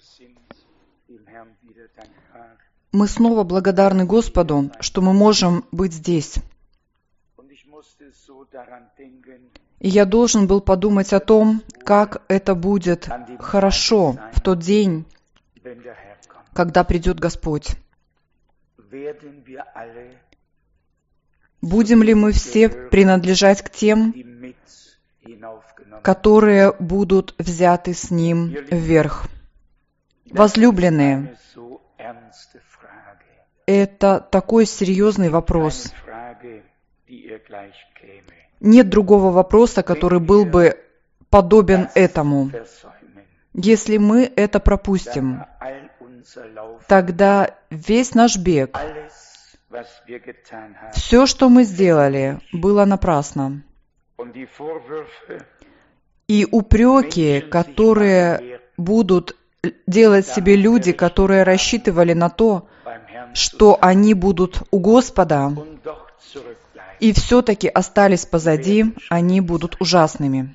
Мы снова благодарны Господу, что мы можем быть здесь. И я должен был подумать о том, как это будет хорошо в тот день, когда придет Господь. Будем ли мы все принадлежать к тем, которые будут взяты с Ним вверх? Возлюбленные, это такой серьезный вопрос. Нет другого вопроса, который был бы подобен этому. Если мы это пропустим, тогда весь наш бег, все, что мы сделали, было напрасно. И упреки, которые будут делать себе люди, которые рассчитывали на то, что они будут у Господа, и все-таки остались позади, они будут ужасными.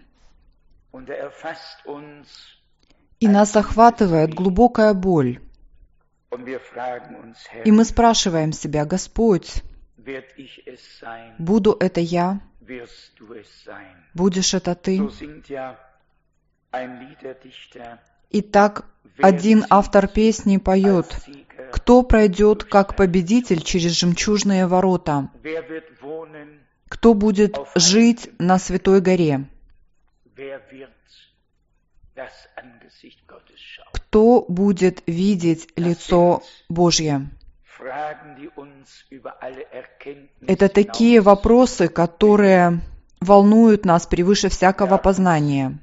И нас охватывает глубокая боль. И мы спрашиваем себя: Господь, буду это я? Будешь это Ты? Итак, один автор песни поет: «Кто пройдет как победитель через жемчужные ворота? Кто будет жить на святой горе? Кто будет видеть лицо Божье?» Это такие вопросы, которые волнуют нас превыше всякого познания.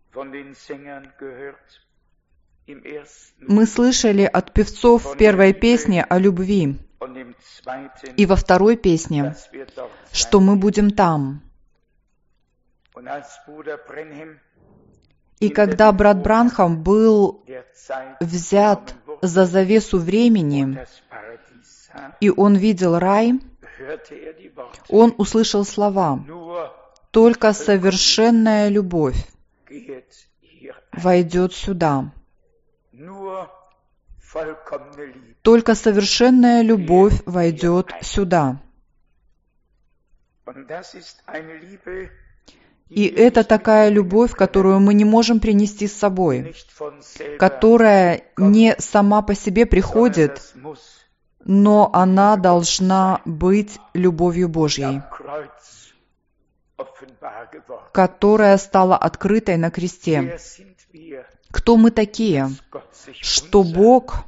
Мы слышали от певцов в первой песне о любви, и во второй песне, что мы будем там. И когда брат Бранхам был взят за завесу времени, и он видел рай, он услышал слова: «Только совершенная любовь войдет сюда». Только совершенная любовь войдет сюда. И это такая любовь, которую мы не можем принести с собой, которая не сама по себе приходит, но она должна быть любовью Божьей, которая стала открытой на кресте. Кто мы такие, что Бог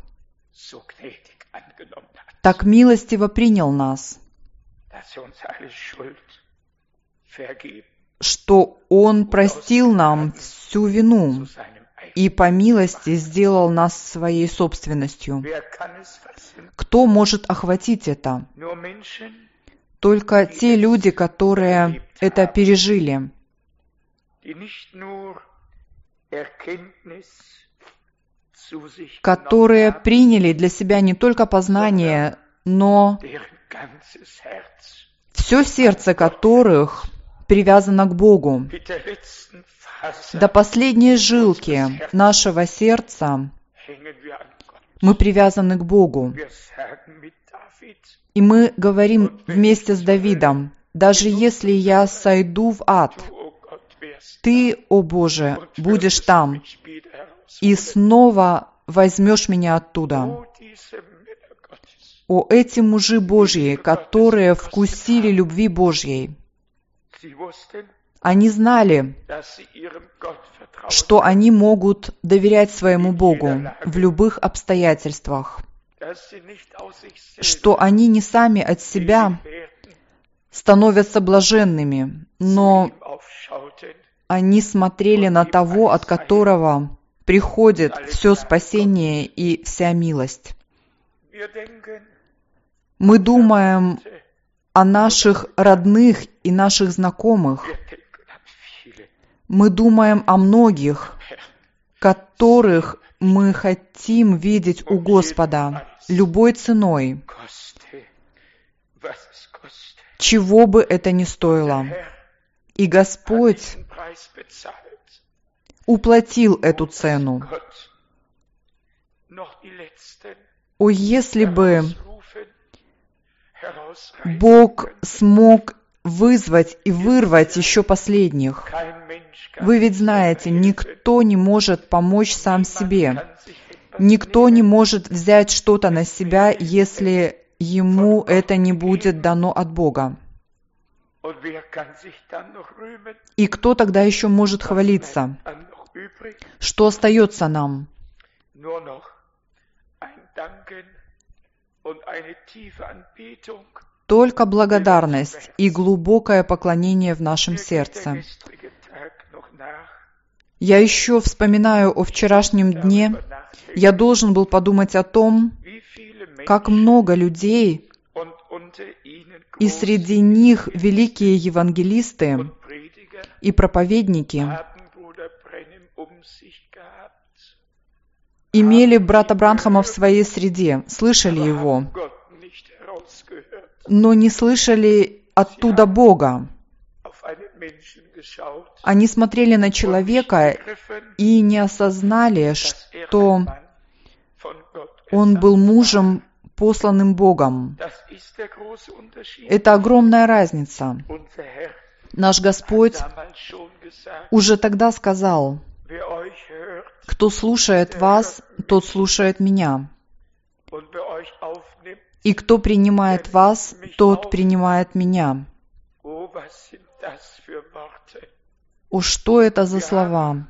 так милостиво принял нас, что Он простил нам всю вину и по милости сделал нас своей собственностью? Кто может охватить это? Только те люди, которые это пережили, которые приняли для себя не только познание, но все сердце которых привязано к Богу. До последней жилки нашего сердца мы привязаны к Богу. И мы говорим вместе с Давидом: «Даже если я сойду в ад, Ты, о Боже, будешь там, и снова возьмешь меня оттуда». О, эти мужи Божьи, которые вкусили любви Божьей! Они знали, что они могут доверять своему Богу в любых обстоятельствах, что они не сами от себя становятся блаженными, но они смотрели на того, от которого приходит все спасение и вся милость. Мы думаем о наших родных и наших знакомых. Мы думаем о многих, которых мы хотим видеть у Господа любой ценой, чего бы это ни стоило. И Господь уплатил эту цену. О, если бы Бог смог вызвать и вырвать еще последних. Вы ведь знаете, никто не может помочь сам себе. Никто не может взять что-то на себя, если ему это не будет дано от Бога. И кто тогда еще может хвалиться? Что остается нам? Только благодарность и глубокое поклонение в нашем сердце. Я еще вспоминаю о вчерашнем дне. Я должен был подумать о том, как много людей, и среди них великие евангелисты и проповедники, имели брата Бранхама в своей среде, слышали его, но не слышали оттуда Бога. Они смотрели на человека и не осознали, что он был мужем, посланным Богом. Это огромная разница. Наш Господь уже тогда сказал: «Кто слушает вас, тот слушает меня. И кто принимает вас, тот принимает меня». О, что это за слова?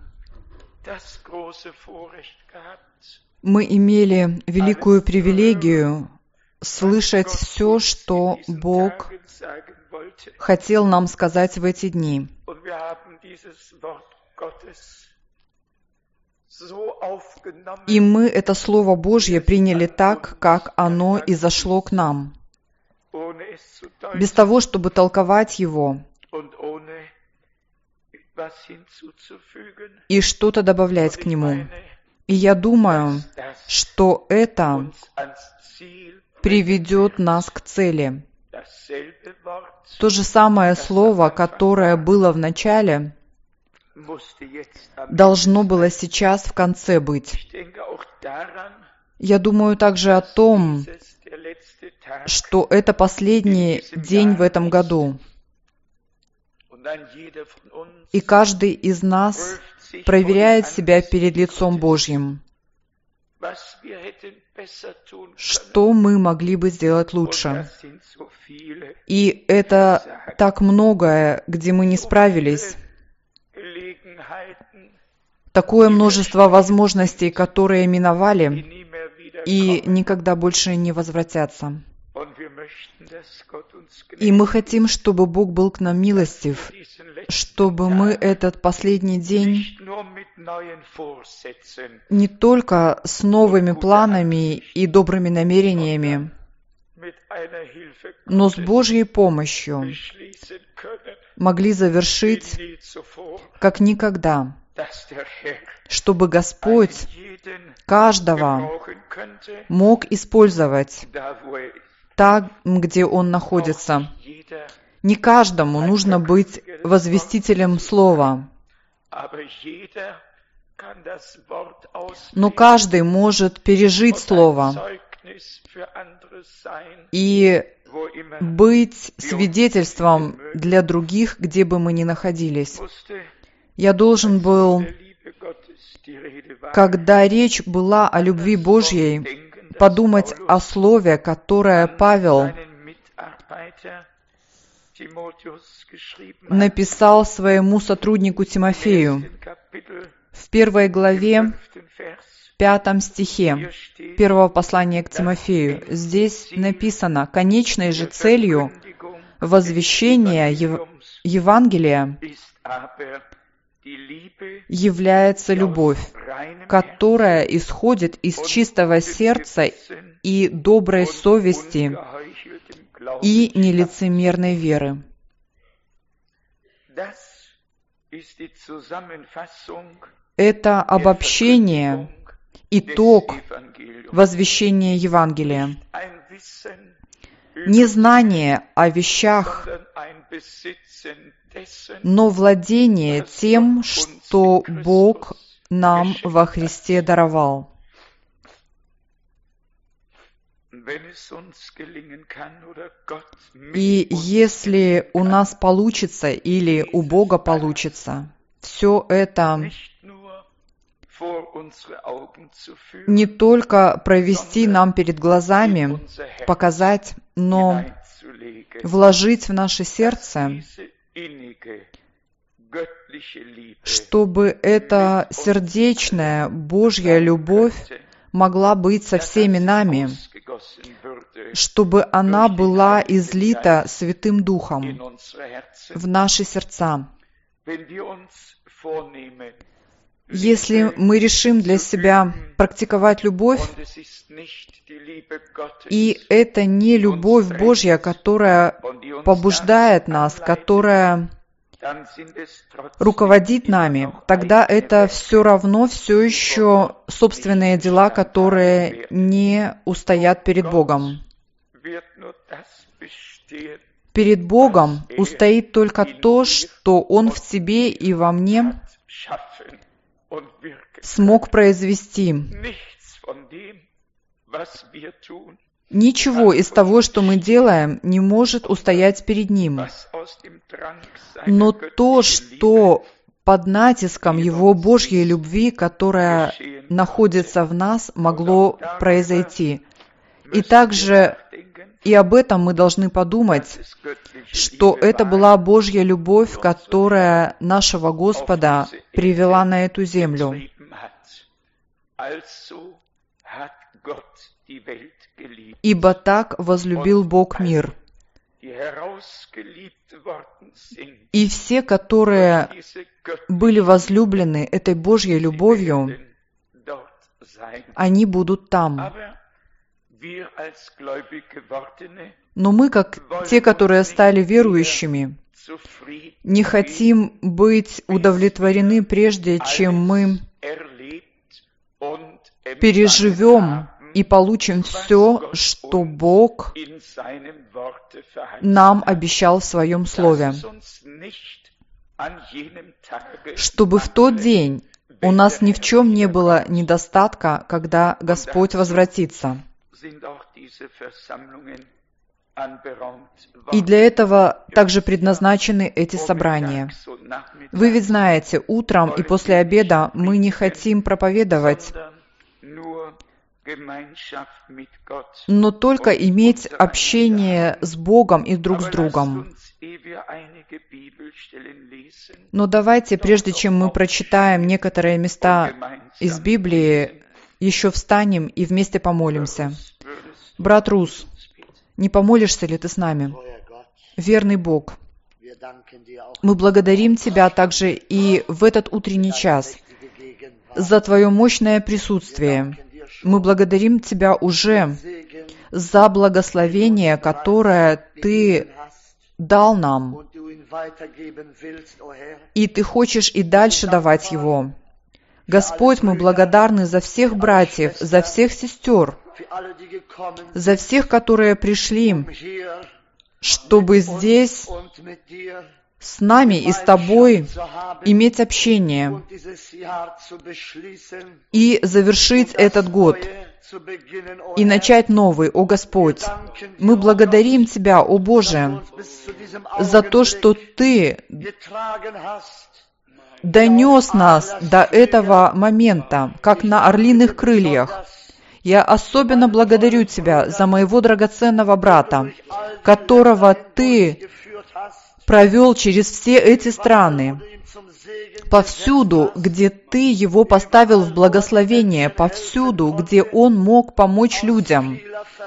Мы имели великую привилегию слышать все, что Бог хотел нам сказать в эти дни. И мы это Слово Божье приняли так, как оно и зашло к нам, без того, чтобы толковать его и что-то добавлять к нему. И я думаю, что это приведет нас к цели. То же самое слово, которое было в начале, должно было сейчас в конце быть. Я думаю также о том, что это последний день в этом году. И каждый из нас проверяет себя перед лицом Божьим. Что мы могли бы сделать лучше? И это так многое, где мы не справились. Такое множество возможностей, которые миновали и никогда больше не возвратятся. И мы хотим, чтобы Бог был к нам милостив, чтобы мы этот последний день не только с новыми планами и добрыми намерениями, но с Божьей помощью могли завершить, как никогда, чтобы Господь каждого мог использовать там, где он находится. Не каждому нужно быть возвестителем слова, но каждый может пережить слово и быть свидетельством для других, где бы мы ни находились. Я должен был, когда речь была о любви Божьей, подумать о слове, которое Павел написал своему сотруднику Тимофею в 1 главе, 5 стихе 1 послания к Тимофею. Здесь написано: «Конечной же целью возвещения Евангелия является любовь, которая исходит из чистого сердца и доброй совести и нелицемерной веры». Это обобщение, итог возвещения Евангелия. Не знание о вещах, но владение тем, что Бог нам во Христе даровал. И если у нас получится или у Бога получится, все это не только провести нам перед глазами, показать, но вложить в наше сердце, чтобы эта сердечная Божья любовь могла быть со всеми нами, чтобы она была излита Святым Духом в наши сердца. Если мы решим для себя практиковать любовь, и это не любовь Божья, которая побуждает нас, которая руководит нами, тогда это все равно все еще собственные дела, которые не устоят перед Богом. Перед Богом устоит только то, что Он в тебе и во мне смог произвести. Ничего из того, что мы делаем, не может устоять перед Ним. Но то, что под натиском Его Божьей любви, которая находится в нас, могло произойти. И также и об этом мы должны подумать, что это была Божья любовь, которая нашего Господа привела на эту землю. Ибо так возлюбил Бог мир. И все, которые были возлюблены этой Божьей любовью, они будут там. Но мы, как те, которые стали верующими, не хотим быть удовлетворены, прежде чем мы переживем и получим все, что Бог нам обещал в Своем Слове. Чтобы в тот день у нас ни в чем не было недостатка, когда Господь возвратится. И для этого также предназначены эти собрания. Вы ведь знаете, утром и после обеда мы не хотим проповедовать, но только иметь общение с Богом и друг с другом. Но давайте, прежде чем мы прочитаем некоторые места из Библии, еще встанем и вместе помолимся. Брат Рус, не помолишься ли ты с нами? Верный Бог, мы благодарим Тебя также и в этот утренний час за Твое мощное присутствие. Мы благодарим Тебя уже за благословение, которое Ты дал нам, и Ты хочешь и дальше давать его. Господь, мы благодарны за всех братьев, за всех сестер, за всех, которые пришли, чтобы здесь с нами и с Тобой иметь общение и завершить этот год, и начать новый, о Господь. Мы благодарим Тебя, о Боже, за то, что Ты донес нас до этого момента, как на орлиных крыльях. Я особенно благодарю Тебя за моего драгоценного брата, которого Ты провел через все эти страны, повсюду, где Ты его поставил в благословение, повсюду, где он мог помочь людям,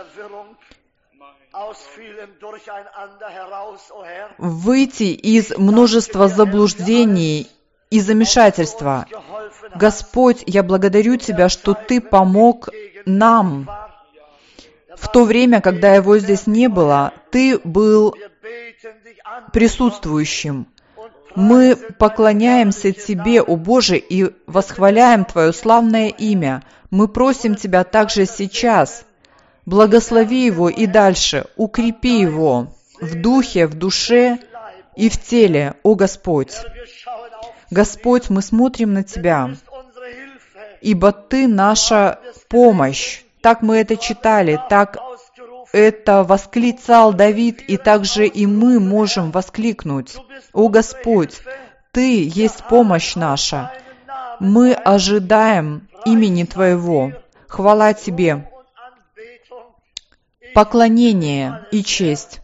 выйти из множества заблуждений и замешательства. Господь, я благодарю Тебя, что Ты помог нам. В то время, когда Его здесь не было, Ты был присутствующим. Мы поклоняемся Тебе, о Боже, и восхваляем Твое славное имя. Мы просим Тебя также сейчас. Благослови его и дальше, укрепи его в духе, в душе и в теле, о Господь. Господь, мы смотрим на Тебя, ибо Ты наша помощь. Так мы это читали, так это восклицал Давид, и также и мы можем воскликнуть. О Господь, Ты есть помощь наша. Мы ожидаем имени Твоего. Хвала Тебе, поклонение и честь.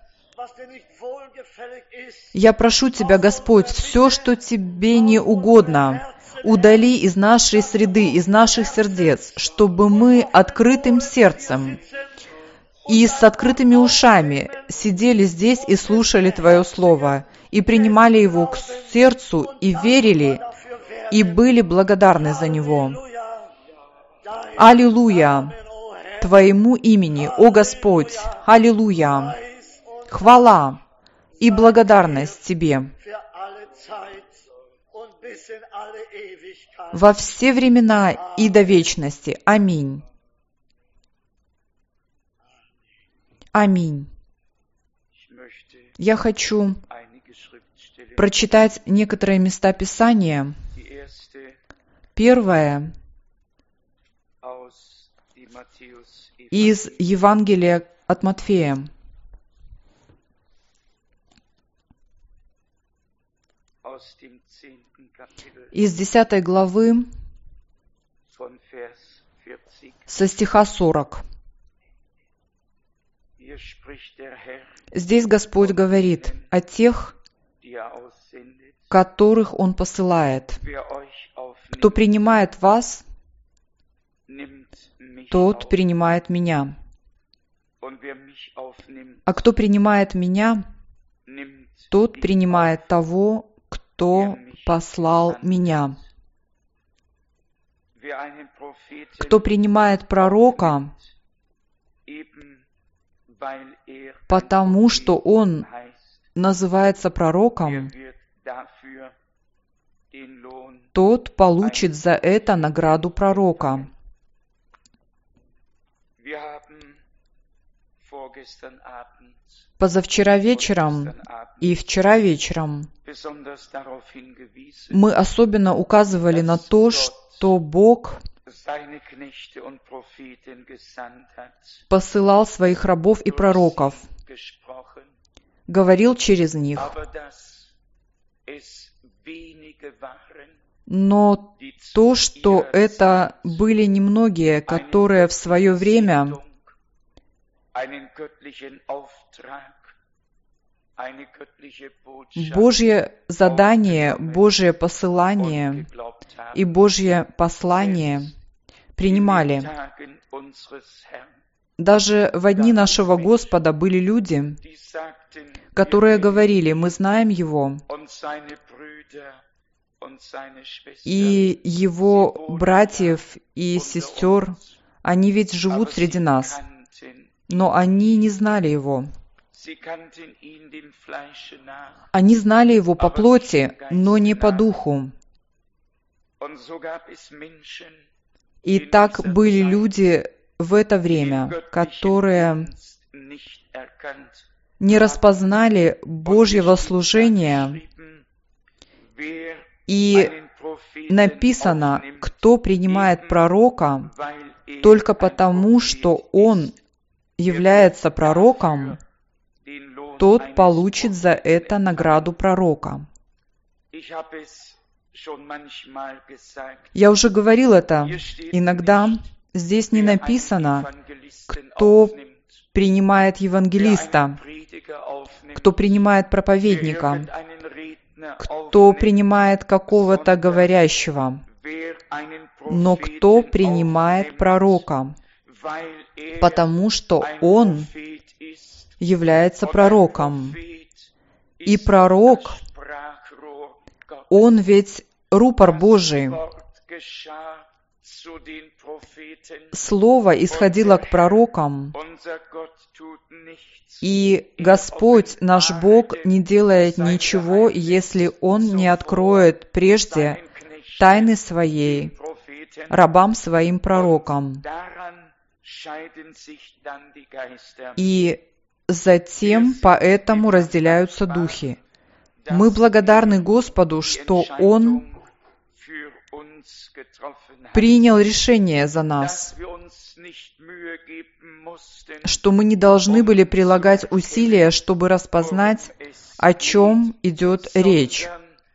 Я прошу Тебя, Господь, все, что Тебе не угодно, удали из нашей среды, из наших сердец, чтобы мы открытым сердцем и с открытыми ушами сидели здесь и слушали Твое Слово, и принимали его к сердцу, и верили, и были благодарны за него. Аллилуйя! Твоему имени, о Господь! Аллилуйя! Хвала и благодарность Тебе во все времена и до вечности. Аминь. Аминь. Я хочу прочитать некоторые места Писания. Первое из Евангелия от Матфея. Из 10 главы со стиха 40. Здесь Господь говорит о тех, которых Он посылает. Кто принимает вас, тот принимает меня. А кто принимает меня, тот принимает того, кто послал меня. Кто принимает пророка, потому что он называется пророком, тот получит за это награду пророка. Позавчера вечером и вчера вечером мы особенно указывали на то, что Бог посылал своих рабов и пророков, говорил через них, но то, что это были немногие, которые в свое время Божье задание, Божье посылание и Божье послание принимали. Даже в дни нашего Господа были люди, которые говорили: мы знаем Его, и Его братьев и сестер, они ведь живут среди нас, но они не знали Его. Они знали Его по плоти, но не по духу. И так были люди в это время, которые не распознали Божьего служения, и написано, кто принимает пророка только потому, что он является пророком, тот получит за это награду пророка. Я уже говорил это. Иногда здесь не написано, кто принимает евангелиста, кто принимает проповедника, кто принимает какого-то говорящего, но кто принимает пророка, потому что он является пророком. И пророк, он ведь рупор Божий. Слово исходило к пророкам, и Господь, наш Бог, не делает ничего, если Он не откроет прежде тайны Своей рабам Своим пророкам. И затем поэтому разделяются духи. Мы благодарны Господу, что Он принял решение за нас, что мы не должны были прилагать усилия, чтобы распознать, о чем идет речь,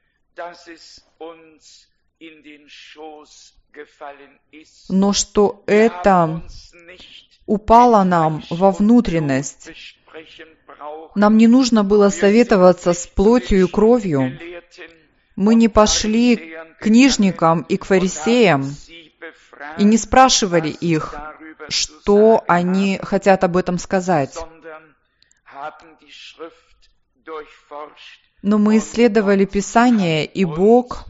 но что это упало нам во внутренность. Нам не нужно было советоваться с плотью и кровью. Мы не пошли к книжникам и к фарисеям и не спрашивали их, что они хотят об этом сказать. Но мы исследовали Писание, и Бог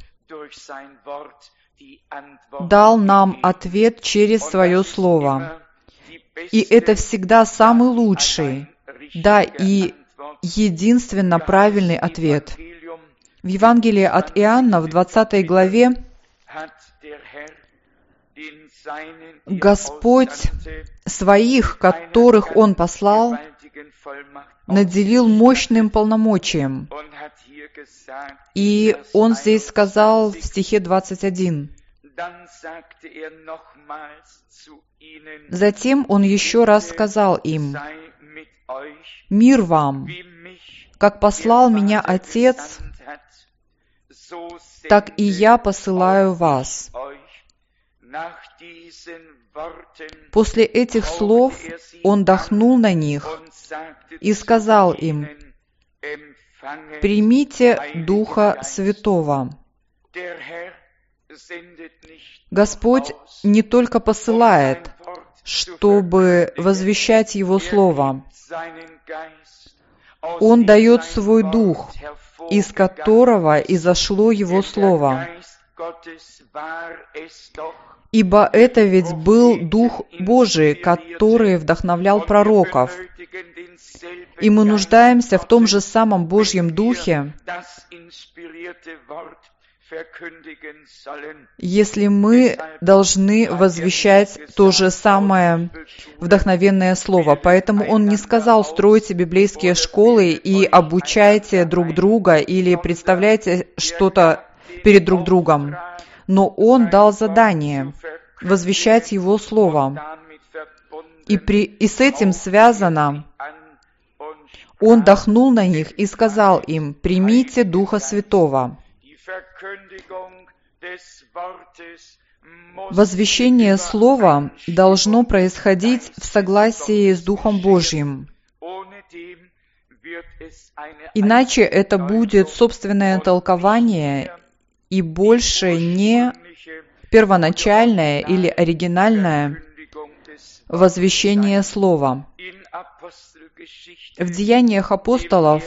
дал нам ответ через Свое Слово. И это всегда самый лучший, да, и единственно правильный ответ. В Евангелии от Иоанна, в 20 главе, Господь своих, которых Он послал, наделил мощным полномочием. И Он здесь сказал в стихе 21, «Затем Он еще раз сказал им: „Мир вам! Как послал Меня Отец, так и Я посылаю вас“». После этих слов Он дохнул на них и сказал им: «Примите Духа Святого». Господь не только посылает, чтобы возвещать Его Слово. Он дает Свой Дух, из которого изошло Его Слово. Ибо это ведь был Дух Божий, который вдохновлял пророков. И мы нуждаемся в том же самом Божьем Духе, если мы должны возвещать то же самое вдохновенное Слово. Поэтому Он не сказал: «Стройте библейские школы и обучайте друг друга или представляйте что-то перед друг другом». Но Он дал задание возвещать Его Слово. И с этим связано: Он дохнул на них и сказал им: «Примите Духа Святого». Возвещение Слова должно происходить в согласии с Духом Божьим. Иначе это будет собственное толкование и больше не первоначальное или оригинальное возвещение Слова. В Деяниях апостолов,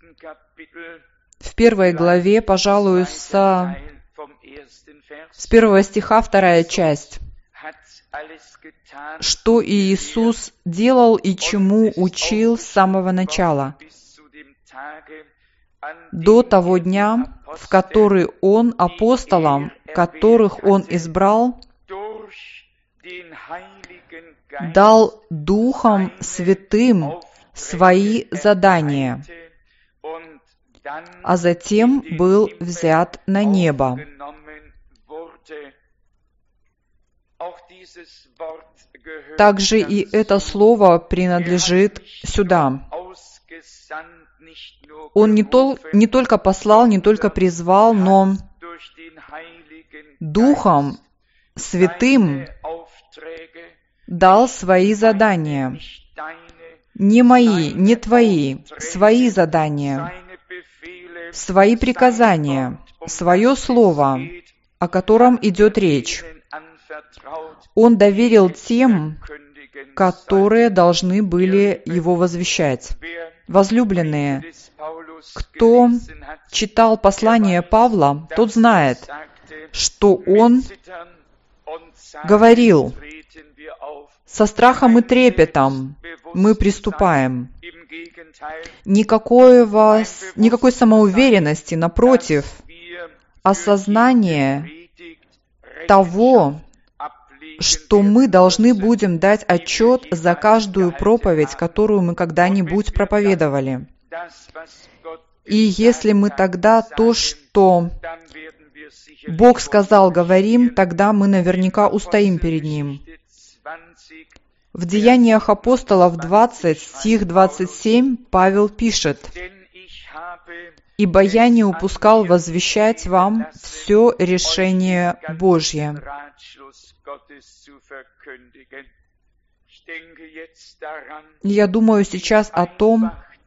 в 1 главе, пожалуй, с 1 стиха 2 часть, что Иисус делал и чему учил с самого начала, до того дня, в который Он апостолам, которых Он избрал, дал Духом Святым свои задания, а затем был взят на небо. Также и это слово принадлежит сюда. Он не только послал, не только призвал, но Духом Святым дал свои задания. Не мои, не твои, свои задания, свои приказания, свое слово, о котором идет речь. Он доверил тем, которые должны были его возвещать. Возлюбленные, кто читал послание Павла, тот знает, что он говорил: «Со страхом и трепетом мы приступаем». Никакой самоуверенности, напротив, осознание того, что мы должны будем дать отчет за каждую проповедь, которую мы когда-нибудь проповедовали. И если мы тогда то, что Бог сказал, говорим, тогда мы наверняка устоим перед Ним. В Деяниях апостолов 20, стих 27, Павел пишет: «Ибо я не упускал возвещать вам все решение Божье». Я думаю сейчас о том,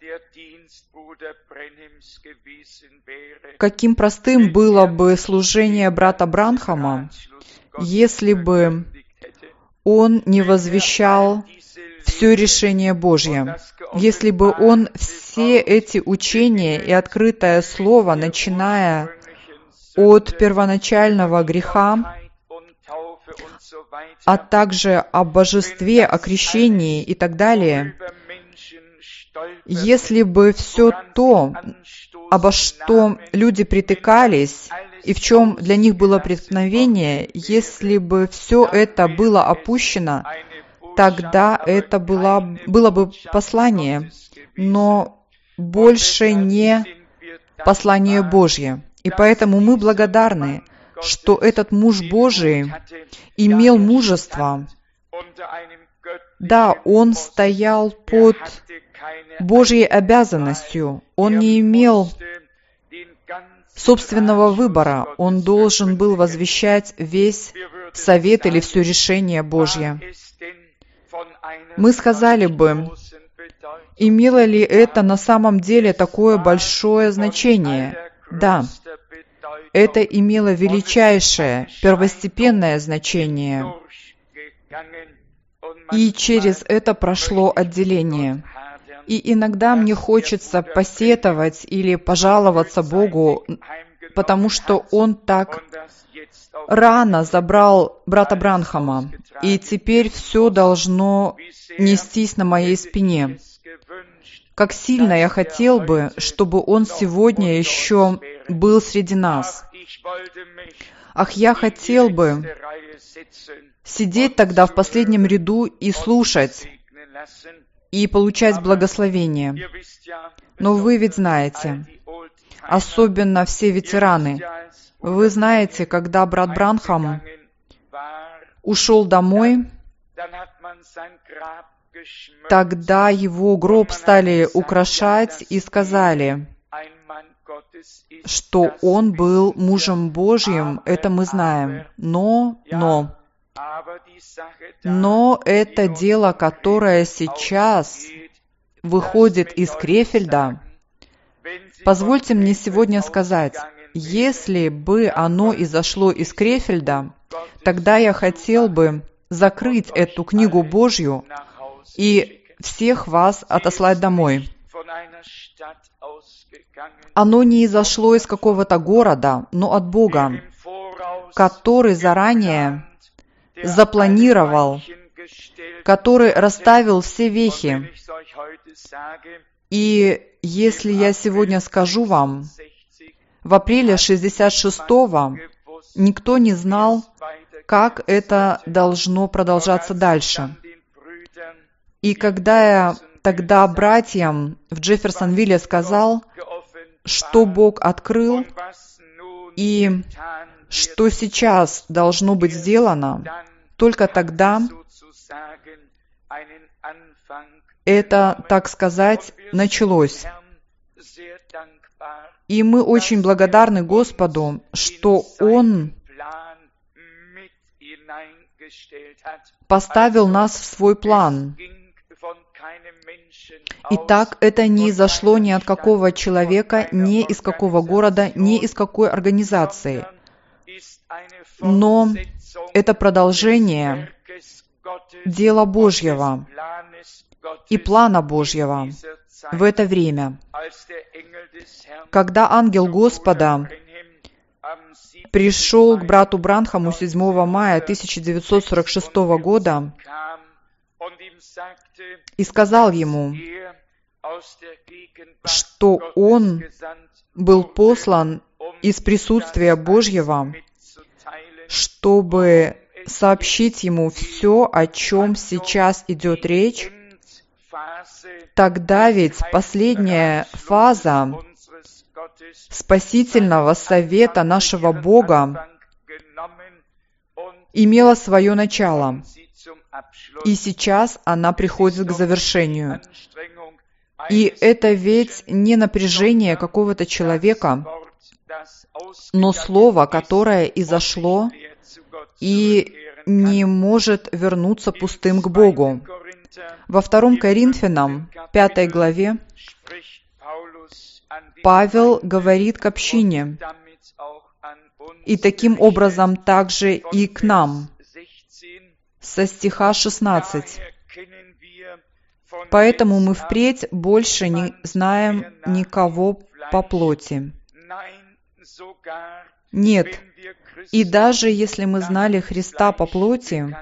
каким простым было бы служение брата Бранхама, если бы он не возвещал все решение Божье, если бы он все эти учения и открытое слово, начиная от первоначального греха, а также о божестве, о крещении и так далее, если бы все то, обо что люди притыкались, и в чем для них было преткновение, если бы все это было опущено, тогда это было бы послание, но больше не послание Божье. И поэтому мы благодарны, что этот муж Божий имел мужество. Да, он стоял под Божьей обязанностью, он не имел собственного выбора, он должен был возвещать весь совет или все решение Божье. Мы сказали бы, имело ли это на самом деле такое большое значение? Да, это имело величайшее, первостепенное значение, и через это прошло отделение. И иногда мне хочется посетовать или пожаловаться Богу, потому что Он так рано забрал брата Бранхама, и теперь все должно нестись на моей спине. Как сильно я хотел бы, чтобы он сегодня еще был среди нас. Ах, я хотел бы сидеть тогда в последнем ряду и слушать, и получать благословение. Но вы ведь знаете, особенно все ветераны, вы знаете, когда брат Бранхам ушел домой, тогда его гроб стали украшать и сказали, что он был мужем Божьим, это мы знаем. Но это дело, которое сейчас выходит из Крефельда, позвольте мне сегодня сказать, если бы оно изошло из Крефельда, тогда я хотел бы закрыть эту книгу Божью и всех вас отослать домой. Оно не изошло из какого-то города, но от Бога, который заранее запланировал, который расставил все вехи. И если я сегодня скажу вам, в апреле 66-го никто не знал, как это должно продолжаться дальше. И когда я тогда братьям в Джефферсонвилле сказал, что Бог открыл и что сейчас должно быть сделано, только тогда это, так сказать, началось. И мы очень благодарны Господу, что Он поставил нас в свой план. Итак, это не изошло ни от какого человека, ни из какого города, ни из какой организации. Но это продолжение дела Божьего и плана Божьего в это время. Когда ангел Господа пришел к брату Бранхаму 7 мая 1946 года и сказал ему, что он был послан из присутствия Божьего, чтобы сообщить ему все, о чем сейчас идет речь, тогда ведь последняя фаза спасительного совета нашего Бога имела свое начало, и сейчас она приходит к завершению. И это ведь не напряжение какого-то человека, но слово, которое изошло и не может вернуться пустым к Богу. Во 2 Коринфянам, 5 главе, Павел говорит к общине, и таким образом также и к нам, со стиха 16. «Поэтому мы впредь больше не знаем никого по плоти. Нет, и даже если мы знали Христа по плоти,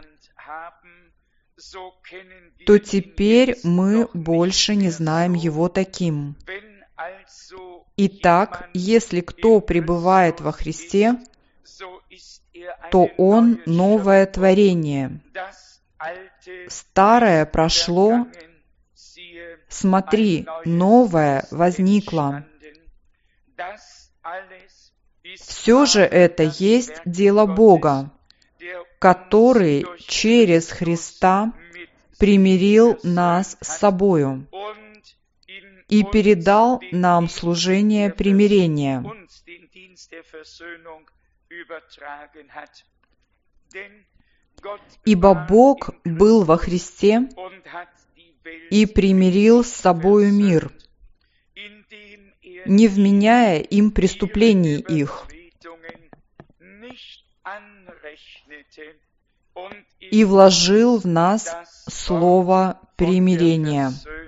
то теперь мы больше не знаем Его таким. Итак, если кто пребывает во Христе, то он новое творение. Старое прошло, смотри, новое возникло. Все же это есть дело Бога, который через Христа примирил нас с собою и передал нам служение примирения. Ибо Бог был во Христе и примирил с собою мир, не вменяя им преступлений их, и вложил в нас слово примирения».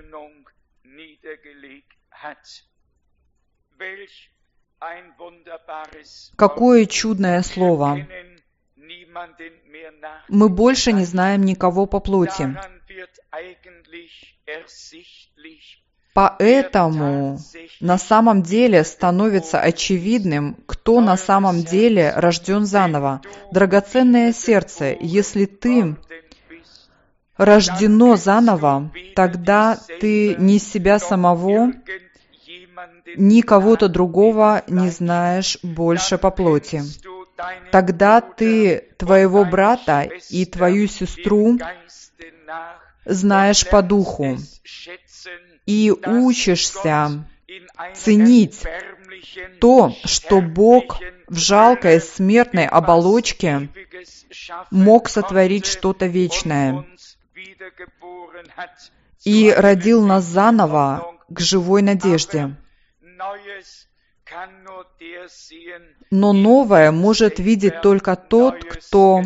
Какое чудное слово! Мы больше не знаем никого по плоти. Поэтому на самом деле становится очевидным, кто на самом деле рожден заново. Драгоценное сердце, если ты рождено заново, тогда ты ни себя самого, ни кого-то другого не знаешь больше по плоти. Тогда ты твоего брата и твою сестру знаешь по духу и учишься ценить то, что Бог в жалкой смертной оболочке мог сотворить что-то вечное и родил нас заново к живой надежде. Но новое может видеть только тот, кто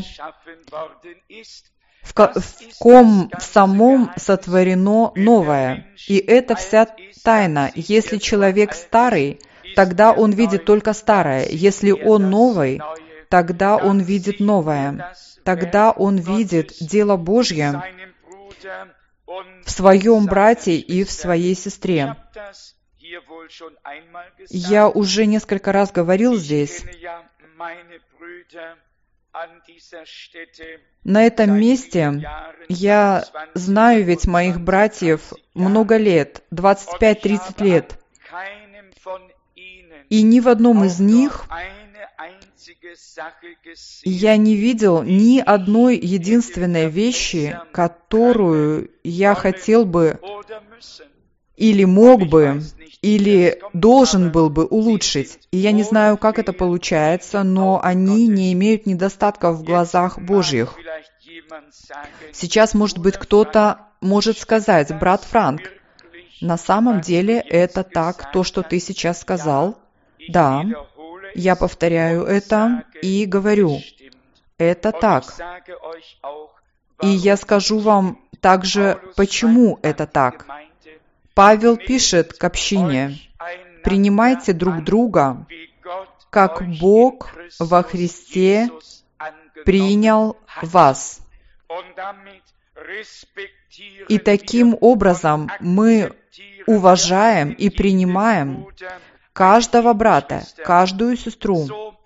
в ком самом сотворено новое. И это вся тайна. Если человек старый, тогда он видит только старое. Если он новый, тогда он видит новое. Тогда он видит дело Божье в своем брате и в своей сестре. Я уже несколько раз говорил здесь. На этом месте я знаю ведь моих братьев много лет, 25-30 лет. И ни в одном из них я не видел ни одной единственной вещи, которую я хотел бы или мог бы, или должен был бы улучшить. И я не знаю, как это получается, но они не имеют недостатков в глазах Божьих. Сейчас, может быть, кто-то может сказать: брат Франк, на самом деле это так, то, что ты сейчас сказал. Да, я повторяю это и говорю, это так. И я скажу вам также, почему это так. Павел пишет к общине: «Принимайте друг друга, как Бог во Христе принял вас». И таким образом мы уважаем и принимаем каждого брата, каждую сестру,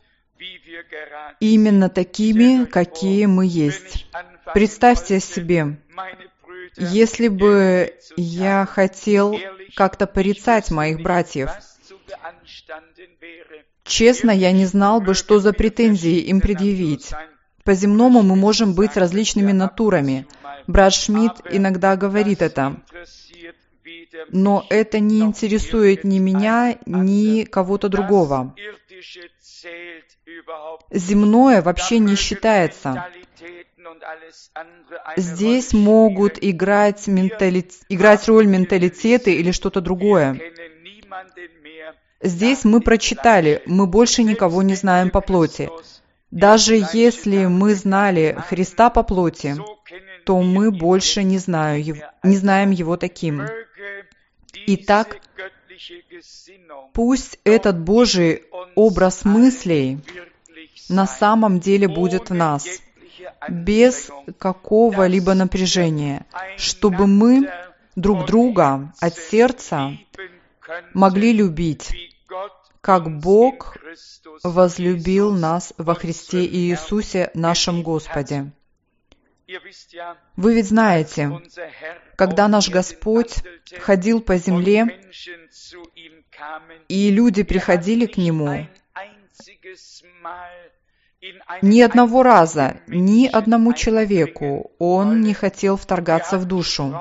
именно такими, какие мы есть. Представьте себе, если бы я хотел как-то порицать моих братьев, Честно, я не знал бы, что за претензии им предъявить. По-земному мы можем быть различными натурами. Брат Шмидт иногда говорит это. Но это не интересует ни меня, ни кого-то другого. Земное вообще не считается. Здесь могут играть роль менталитеты или что-то другое. Здесь мы прочитали, мы больше никого не знаем по плоти. Даже если мы знали Христа по плоти, то мы больше не знаем Его таким. Итак, пусть этот Божий образ мыслей на самом деле будет в нас, без какого-либо напряжения, чтобы мы друг друга от сердца могли любить, как Бог возлюбил нас во Христе Иисусе, нашем Господе. Вы ведь знаете, когда наш Господь ходил по земле, и люди приходили к Нему, ни одного раза, ни одному человеку Он не хотел вторгаться в душу.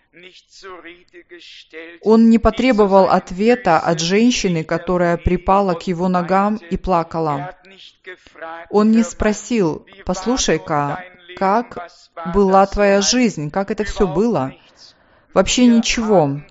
Он не потребовал ответа от женщины, которая припала к Его ногам и плакала. Он не спросил: «Послушай-ка, как была твоя жизнь, как это все было?» Вообще ничего.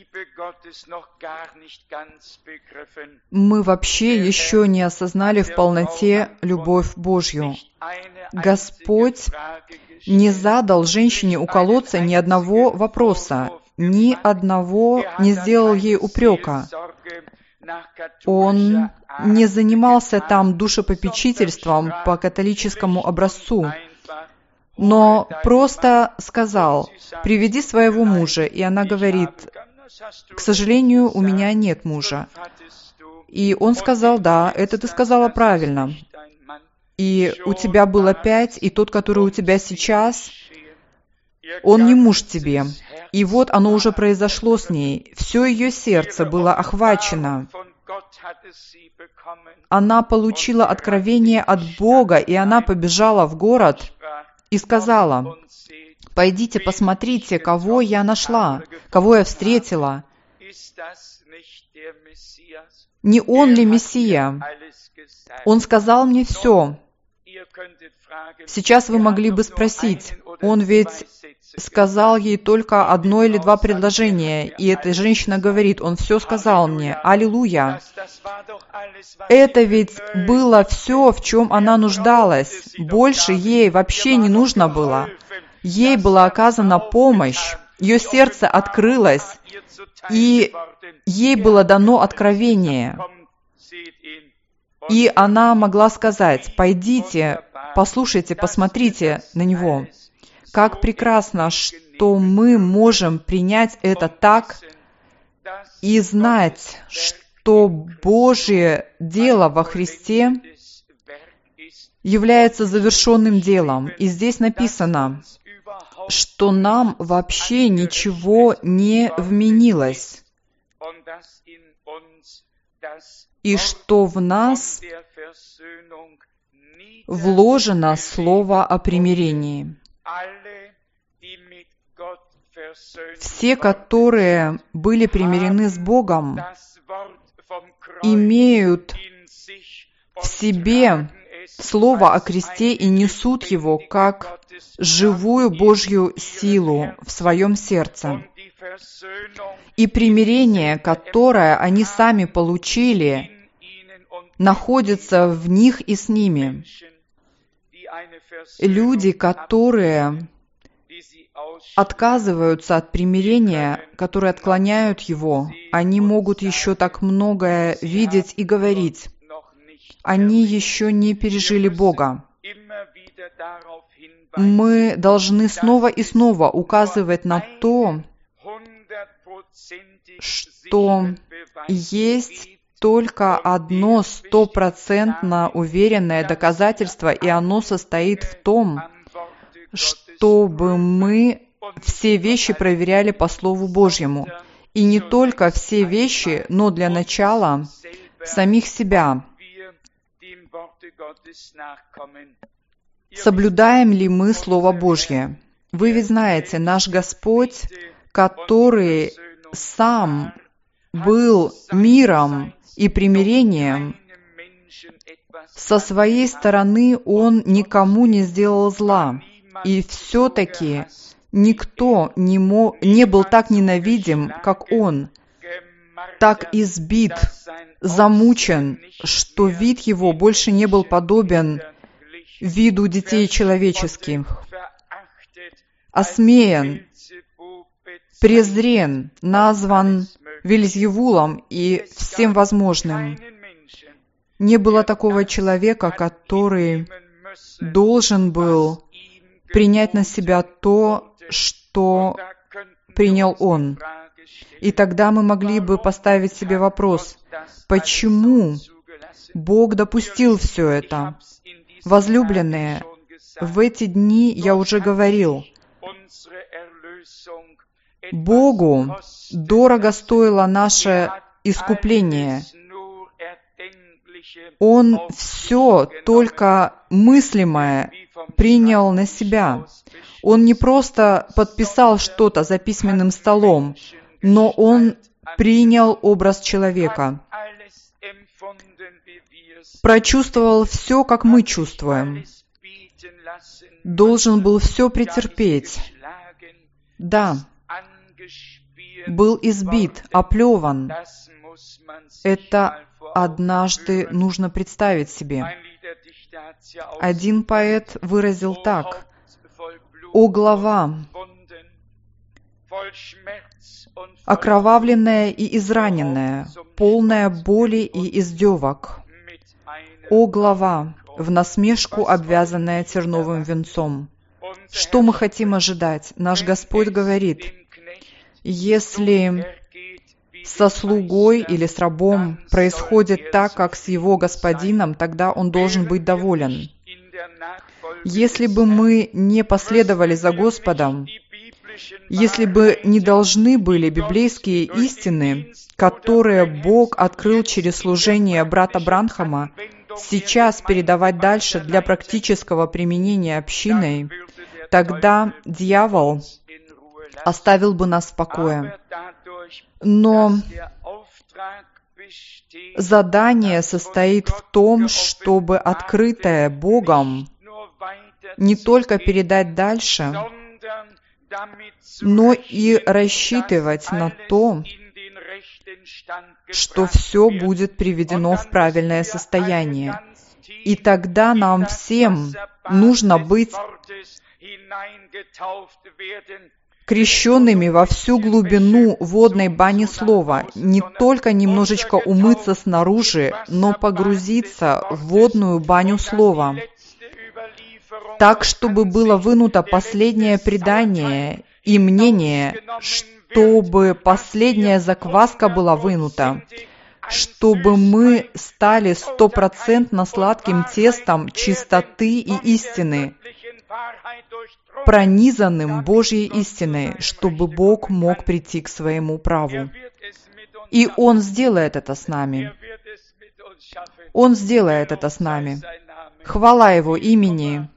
Мы вообще еще не осознали в полноте любовь Божью. Господь не задал женщине у колодца ни одного вопроса, ни одного не сделал ей упрека. Он не занимался там душепопечительством по католическому образцу, но просто сказал: «Приведи своего мужа». И она говорит: «К сожалению, у меня нет мужа». И он сказал: «Да, это ты сказала правильно. И у тебя было 5, и тот, который у тебя сейчас, он не муж тебе». И вот оно уже произошло с ней. Все ее сердце было охвачено. Она получила откровение от Бога, и она побежала в город и сказала: «Пойдите, посмотрите, кого я нашла, кого я встретила. Не он ли Мессия? Он сказал мне все». Сейчас вы могли бы спросить: он ведь сказал ей только 1 или 2 предложения, и эта женщина говорит: «Он все сказал мне». Аллилуйя! Это ведь было все, в чем она нуждалась. Больше ей вообще не нужно было. Ей была оказана помощь, ее сердце открылось, и ей было дано откровение. И она могла сказать: «Пойдите, послушайте, посмотрите на него». Как прекрасно, что мы можем принять это так и знать, что Божье дело во Христе является завершенным делом. И здесь написано, что нам вообще ничего не вменилось, и что в нас вложено слово о примирении. Все, которые были примирены с Богом, имеют в себе слово о кресте и несут его как живую Божью силу в своем сердце. И примирение, которое они сами получили, находится в них и с ними. Люди, которые отказываются от примирения, которые отклоняют его, они могут еще так многое видеть и говорить. Они еще не пережили Бога. Мы должны снова и снова указывать на то, что есть только одно 100% уверенное доказательство, и оно состоит в том, чтобы мы все вещи проверяли по Слову Божьему. И не только все вещи, но для начала самих себя. Соблюдаем ли мы Слово Божье? Вы ведь знаете, наш Господь, который сам был миром и примирением, со своей стороны Он никому не сделал зла. И все-таки никто не был так ненавидим, как Он, так избит, замучен, что вид Его больше не был подобен виду детей человеческих, осмеян, презрен, назван Вельзевулом и всем возможным. Не было такого человека, который должен был принять на себя то, что принял Он. И тогда мы могли бы поставить себе вопрос, почему Бог допустил все это? Возлюбленные, в эти дни я уже говорил, Богу дорого стоило наше искупление. Он все, только мыслимое, принял на себя. Он не просто подписал что-то за письменным столом, но Он принял образ человека, прочувствовал все, как мы чувствуем, должен был все претерпеть. Да, был избит, оплеван. Это однажды нужно представить себе. Один поэт выразил так: «О глава, окровавленная и израненная, полная боли и издевок. О глава, в насмешку обвязанная терновым венцом». Что мы хотим ожидать? Наш Господь говорит, если со слугой или с рабом происходит так, как с его господином, тогда он должен быть доволен. Если бы мы не последовали за Господом, если бы не должны были библейские истины, которые Бог открыл через служение брата Бранхама, сейчас передавать дальше для практического применения общиной, тогда дьявол оставил бы нас в покое. Но задание состоит в том, чтобы открытое Богом не только передать дальше, но и рассчитывать на то, что все будет приведено в правильное состояние. И тогда нам всем нужно быть крещенными во всю глубину водной бани слова, не только немножечко умыться снаружи, но погрузиться в водную баню слова, так, чтобы было вынуто последнее предание и мнение, чтобы последняя закваска была вынута, чтобы мы стали 100% сладким тестом чистоты и истины, пронизанным Божьей истиной, чтобы Бог мог прийти к своему праву. И Он сделает это с нами. Он сделает это с нами. Хвала Его имени.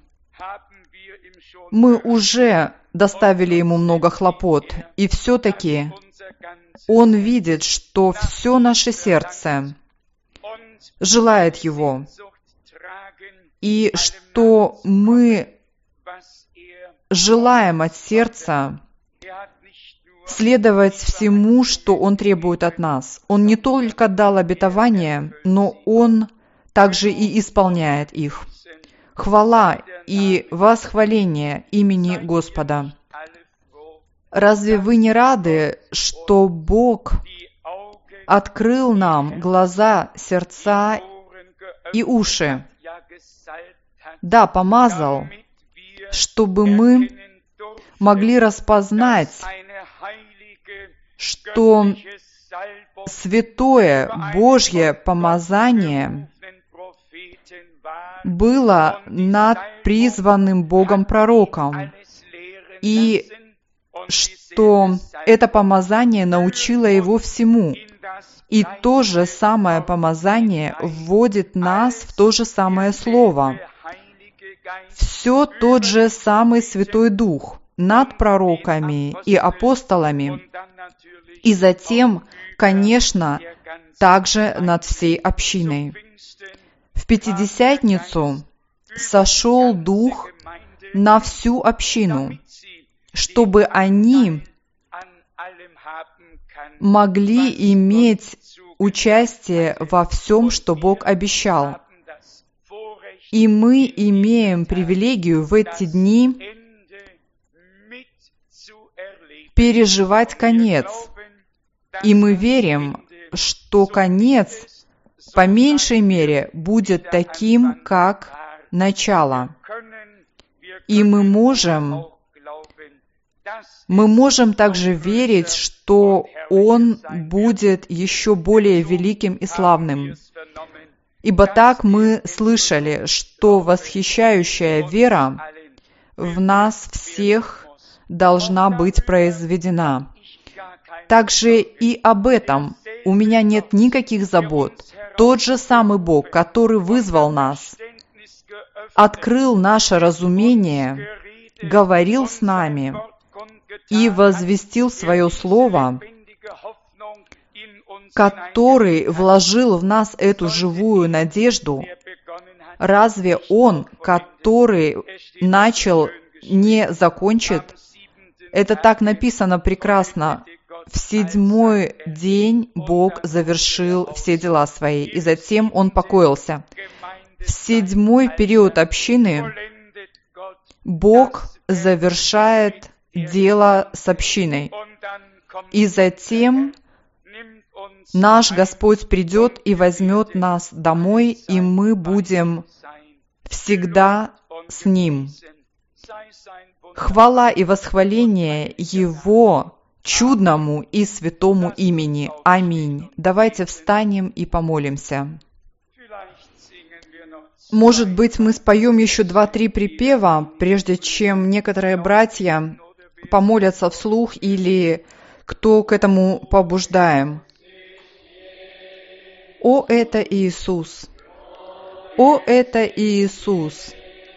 Мы уже доставили Ему много хлопот, и все-таки Он видит, что все наше сердце желает Его, и что мы желаем от сердца следовать всему, что Он требует от нас. Он не только дал обетования, но Он также и исполняет их. Хвала и восхваление имени Господа. Разве вы не рады, что Бог открыл нам глаза, сердца и уши? Да, помазал, чтобы мы могли распознать, что святое Божье помазание было над призванным Богом пророком, и что это помазание научило его всему, И то же самое помазание вводит нас в то же самое Слово. Все тот же самый Святой Дух над пророками и апостолами, и затем, конечно, также над всей общиной. В Пятидесятницу сошел Дух на всю общину, чтобы они могли иметь участие во всем, что Бог обещал. И мы имеем привилегию в эти дни переживать конец. И мы верим, что конец, по меньшей мере, будет таким, как начало. И мы можем также верить, что Он будет еще более великим и славным. Ибо так мы слышали, что восхищающая вера в нас всех должна быть произведена. Также и об этом у меня нет никаких забот. Тот же самый Бог, который вызвал нас, открыл наше разумение, говорил с нами и возвестил свое Слово, который вложил в нас эту живую надежду, разве Он, который начал, не закончит? Это так написано прекрасно. В 7-й день Бог завершил все дела свои, и затем Он покоился. В 7-й период общины Бог завершает дело с общиной, и затем наш Господь придет и возьмет нас домой, и мы будем всегда с Ним. Хвала и восхваление Его чудному и святому имени. Аминь. Давайте встанем и помолимся. Может быть, мы споем еще 2-3 припева, прежде чем некоторые братья помолятся вслух или кто к этому побуждаем. О, это Иисус! О, это Иисус!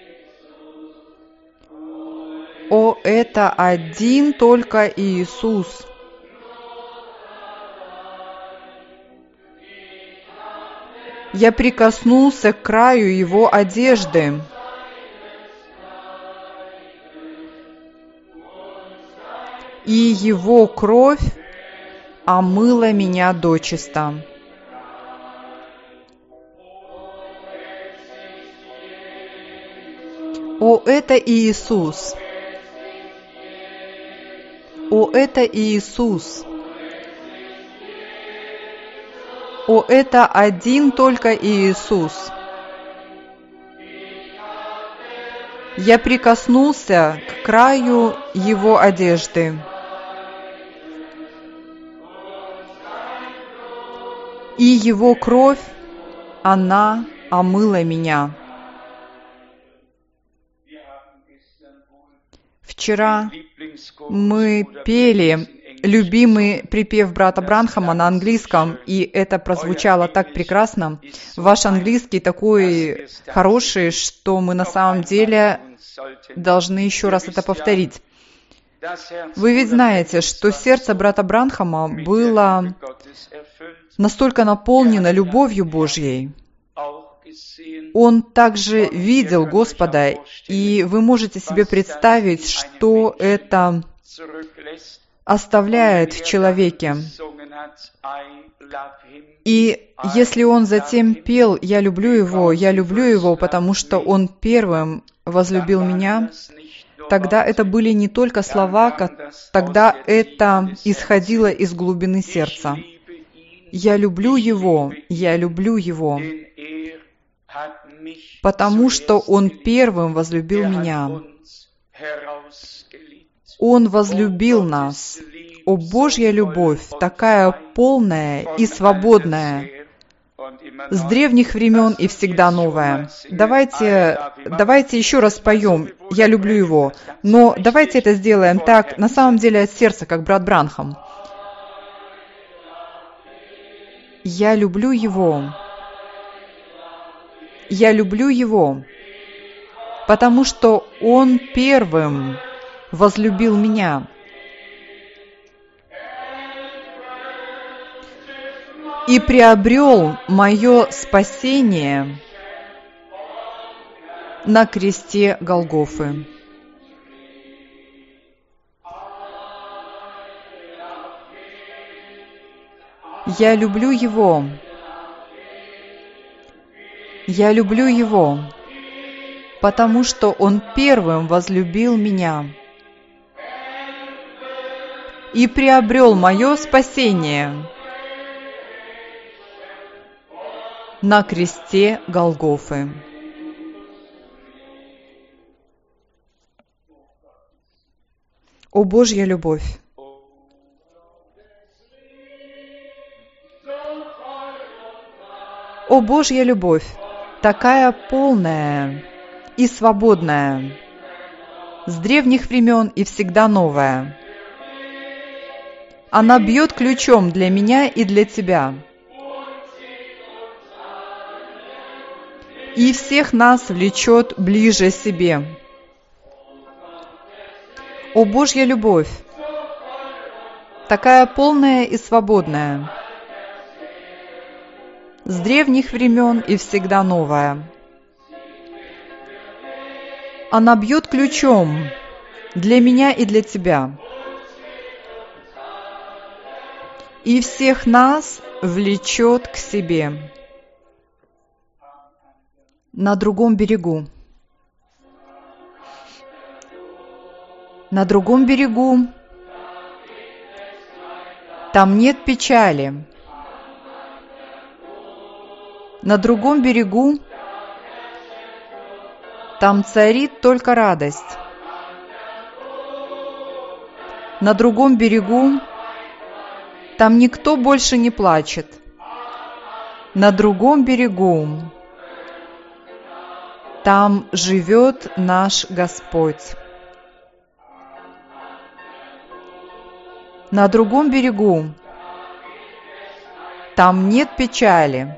О, это один только Иисус! Я прикоснулся к краю Его одежды. И Его кровь омыла меня дочисто. О, это Иисус! О, это Иисус! О, это один только Иисус! Я прикоснулся к краю Его одежды. И Его кровь, она омыла меня. Вчера мы пели любимый припев брата Бранхама на английском, и это прозвучало так прекрасно. Ваш английский такой хороший, что мы на самом деле должны еще раз это повторить. Вы ведь знаете, что сердце брата Бранхама было настолько наполнено любовью Божьей. Он также видел Господа, и вы можете себе представить, что это оставляет в человеке. И если он затем пел «Я люблю его, потому что он первым возлюбил меня», тогда это были не только слова, тогда это исходило из глубины сердца. «Я люблю его, потому что он первым возлюбил меня». Он возлюбил нас. О, Божья любовь, такая полная и свободная, с древних времен и всегда новая. Давайте еще раз поем «Я люблю его», но давайте это сделаем так, на самом деле от сердца, как брат Бранхам. Я люблю Его. Я люблю Его, потому что Он первым возлюбил меня и приобрел мое спасение на кресте Голгофы. Я люблю Его. Я люблю Его, потому что Он первым возлюбил меня и приобрел мое спасение на кресте Голгофы. О Божья любовь! О Божья любовь! Такая полная и свободная, с древних времен и всегда новая. Она бьет ключом для меня и для тебя. И всех нас влечет ближе себе. О Божья любовь! Такая полная и свободная, с древних времен и всегда новая. Она бьет ключом для меня и для тебя. И всех нас влечет к себе. На другом берегу. На другом берегу. Там нет печали. На другом берегу там царит только радость. На другом берегу там никто больше не плачет. На другом берегу там живет наш Господь. На другом берегу там нет печали.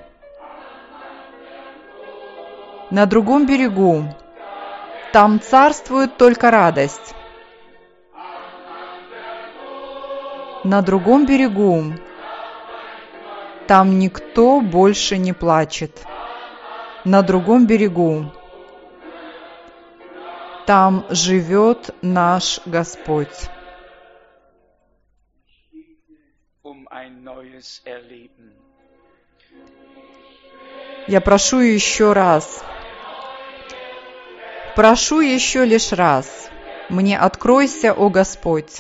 На другом берегу там царствует только радость. На другом берегу там никто больше не плачет. На другом берегу там живет наш Господь. Я прошу еще раз. Прошу еще лишь раз, мне откройся, о Господь.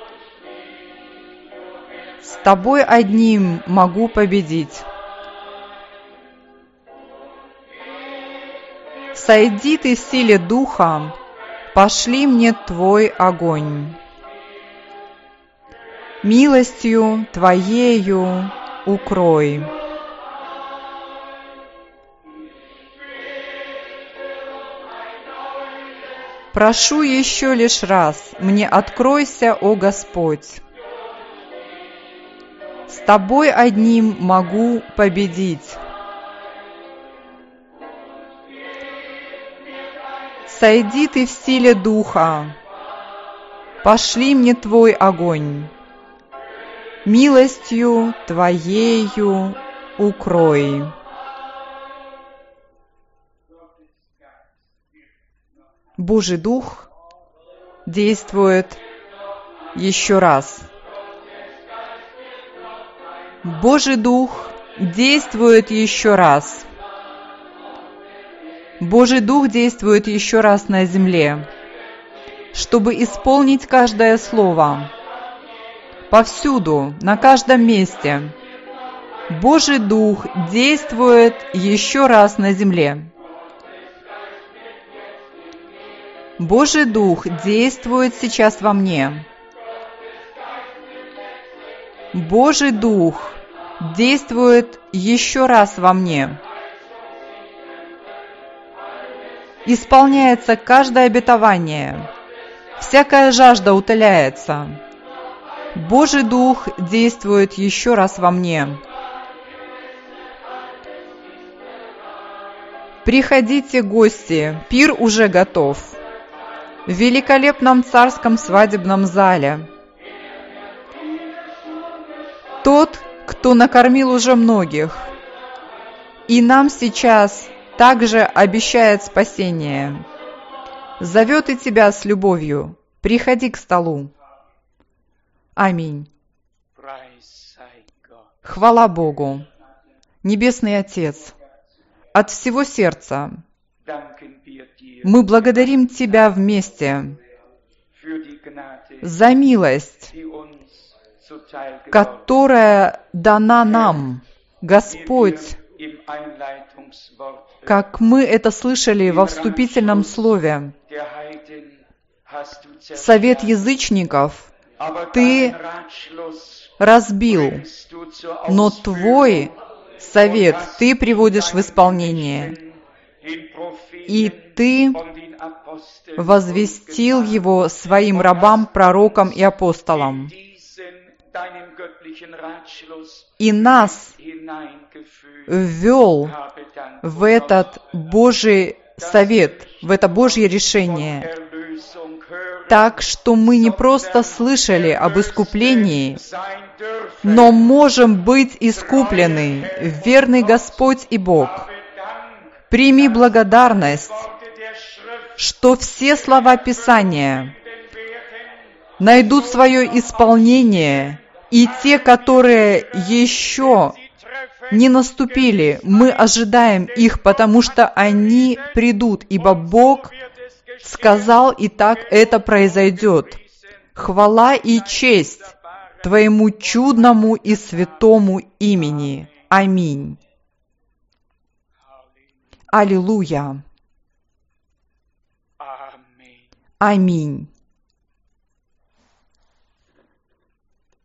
С Тобой одним могу победить. Сойди Ты в силе Духа, пошли мне Твой огонь. Милостью Твоею укрой. Прошу еще лишь раз, мне откройся, о Господь. С Тобой одним могу победить. Сойди Ты в силе Духа, пошли мне Твой огонь. Милостью Твоею укрой. Божий Дух действует еще раз. Божий Дух действует еще раз. Божий Дух действует еще раз на земле, чтобы исполнить каждое слово. Повсюду, на каждом месте. Божий Дух действует еще раз на земле. Божий Дух действует сейчас во мне. Божий Дух действует еще раз во мне. Исполняется каждое обетование. Всякая жажда утоляется. Божий Дух действует еще раз во мне. Приходите, гости, пир уже готов. В великолепном царском свадебном зале. Тот, кто накормил уже многих, и нам сейчас также обещает спасение, зовет и тебя с любовью. Приходи к столу. Аминь. Хвала Богу. Небесный Отец, от всего сердца мы благодарим Тебя вместе за милость, которая дана нам, Господь, как мы это слышали во вступительном слове. Совет язычников Ты разбил, но Твой совет Ты приводишь в исполнение, и Ты возвестил его своим рабам, пророкам и апостолам, и нас ввел в этот Божий совет, в это Божье решение, так что мы не просто слышали об искуплении, но можем быть искуплены, верный Господь и Бог. Прими благодарность, что все слова Писания найдут свое исполнение, и те, которые еще не наступили, мы ожидаем их, потому что они придут, ибо Бог сказал, и так это произойдет. Хвала и честь Твоему чудному и святому имени. Аминь. Аллилуйя. Аминь.